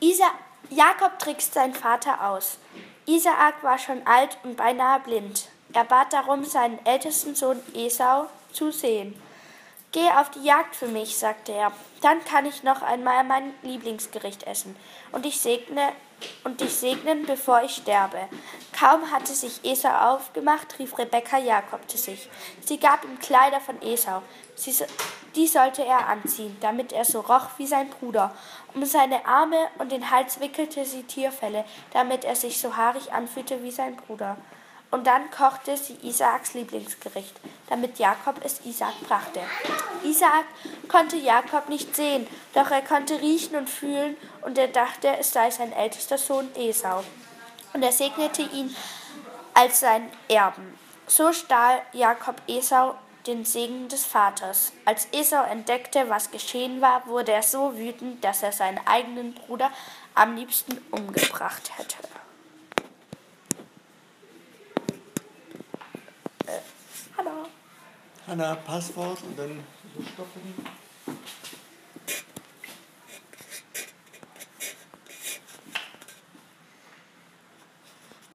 Jakob trickst seinen Vater aus. Isaak war schon alt und beinahe blind. Er bat darum, seinen ältesten Sohn Esau zu sehen. »Geh auf die Jagd für mich«, sagte er, »dann kann ich noch einmal mein Lieblingsgericht essen und dich segnen, bevor ich sterbe.« Kaum hatte sich Esau aufgemacht, rief Rebekka Jakob zu sich. Sie gab ihm Kleider von Esau. Die sollte er anziehen, damit er so roch wie sein Bruder. Um seine Arme und den Hals wickelte sie Tierfelle, damit er sich so haarig anfühlte wie sein Bruder. Und dann kochte sie Isaaks Lieblingsgericht, damit Jakob es Isaak brachte. Isaak konnte Jakob nicht sehen, doch er konnte riechen und fühlen, und er dachte, es sei sein ältester Sohn Esau. Und er segnete ihn als seinen Erben. So stahl Jakob Esau den Segen des Vaters. Als Esau entdeckte, was geschehen war, wurde er so wütend, dass er seinen eigenen Bruder am liebsten umgebracht hätte. Hanna, Passwort und dann stoppen.